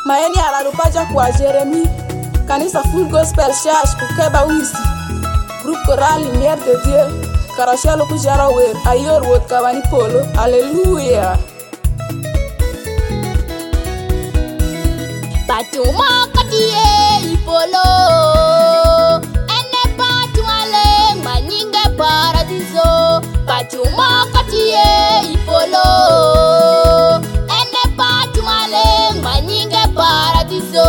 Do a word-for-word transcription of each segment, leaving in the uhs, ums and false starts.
Maeni ala rupaja kwa Jeremy, kanisa Full Gospel Church kukeba wisi, group choral Lumière de Dieu, karashalo kujara wer, ayor wot kawani polo, hallelujah. Patuma katie ipolo, ene patumale manyinge paradiso. Patuma katie ipolo, ene patumale manyinge paradiso.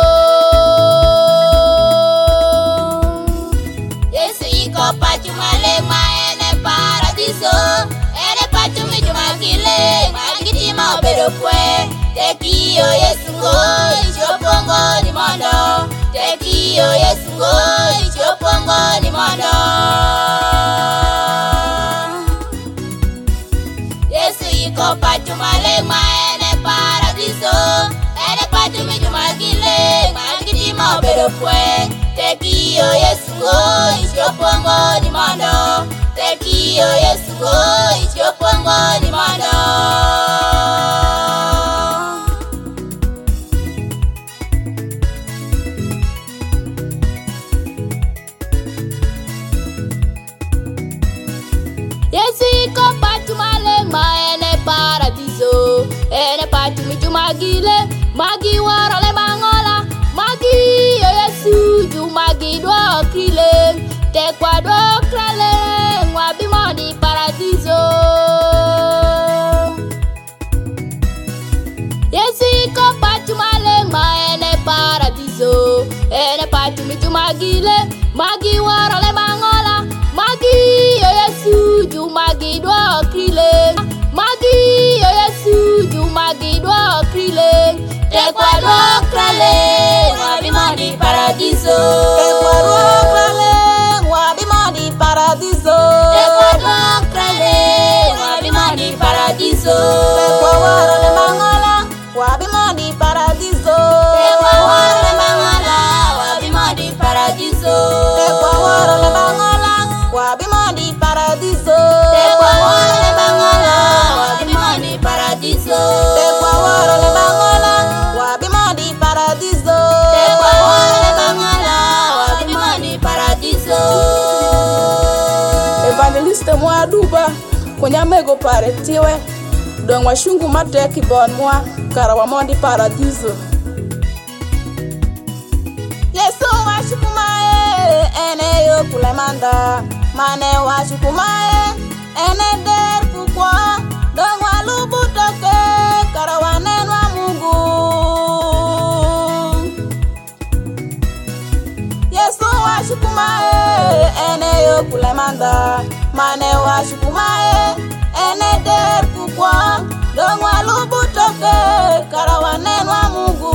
Yesu iko patumale ma ene paradiso, ene patumi jumakile magitima obero kwe. Tekio Yesu ngoi chopongo ni mondo, tekio Yesu ngoi chopongo ni mondo. Yesu iko patumale ma ene paradiso, ene patumi jumakile magitima obero kwe. Tekio Yesu ngoi chopongo ni mondo, tekio Yesu ngoi chopongo ni mondo. Yesu iko patumale ma ene paradiso, ene patumi jumagile, magi warale mangola, magi yo Yesu jumagi do krile, te kwa do krale, ngwabi modi paradiso. Yesu iko patumale ma ene paradiso, ene patumi jumagile, magi warale mangola, magi yo Yesu jumagi do krile, magi yo Yesu jumagi do krile, te kwa do krale, ngwabi modi paradiso. Te kwa do krale, ngwabi modi paradiso. Te kwa do krale, ngwabi modi paradiso. Te kwa warale mangola, ngwabi modi paradiso. Te kwa warale mangola, ngwabi modi paradiso. Te kwa warale mangola, ngwabi modi paradiso. Te kwa warale mangola, ngwabi modi paradiso. Te kwa warale mangola, ngwabi modi paradiso. Te kwa warale mangola, ngwabi modi paradiso. Evangeliste mwa duba kunyamego pare tiwe don washungu mateki bon mwa kara wamondi paradiso. Yesu washukumae ene yo kulemanda, mane washukumae ene der kukwa, don walubu toke kara wanenwa Mungu. Yesu washukumae ene yo kulemanda, mane washukumae ene der kukwa, don walubu toke kara wanenwa Mungu.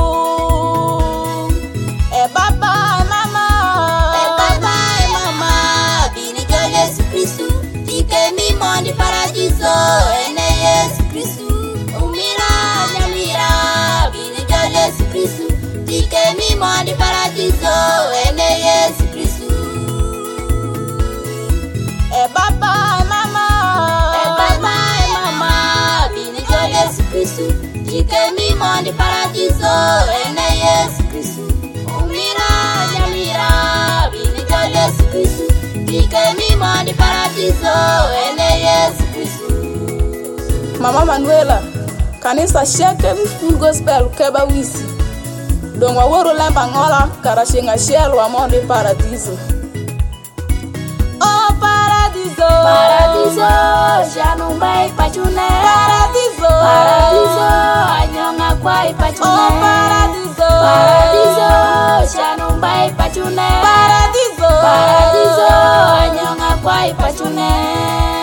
E baba e mama, E baba e mama, bini jo Yesu Kristu, dike mi mondi paradiso, ene Yesu Kristu. Umira nyamira, bini jo Yesu Kristu, dike mi mondi paradiso, ene Yesu Kristu. e baba e mama, E baba e mama, bini jo Yesu Kristu, dike mi mondi paradiso, ene Yesu Kristu. Umira nyamira, bini jo Yesu Kristu, dike mi mondi paradiso, ene Yesu Kristu. Mama Manuela, kanisa Shekem Full Gospel keba wisi, don waworo lemba ngola kara shinga shell wamondi paradiso. Oh paradiso, Paradiso, janumbai pachune. paradiso, Paradiso, anyonga kwai pachune. oh paradiso, Paradiso, janumbai pachune. paradiso, Paradiso, anyonga kwai pachune.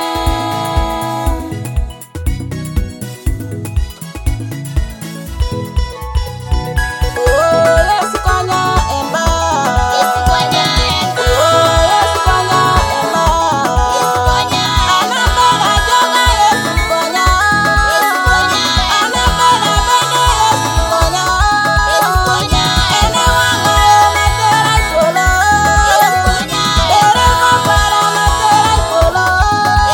oh Yesu konya emba, Yesu konya emba. oh Yesu konya emba, Yesu konya emba. anapenda jonga Yesu konya, Yesu konya emba. anapenda bende Yesu konya, Yesu konya ene emba. wango metera ikolo, Yesu konya emba. ere mapara metera ikolo.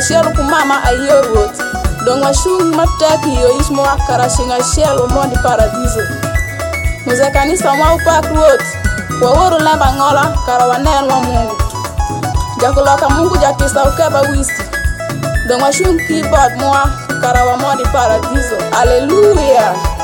karashelo kumama ayo ruoth. Dong washung mataki yo ismo karashinga shelo mondi paradiso. Muze kanisa mwa upak ruoth. Waworo leba ngola karawanen wa Mungu. Jakuloka Mungu jakisa ukeba wisi. Dong washung keyboard mwa karawa mondi paradiso. Hallelujah.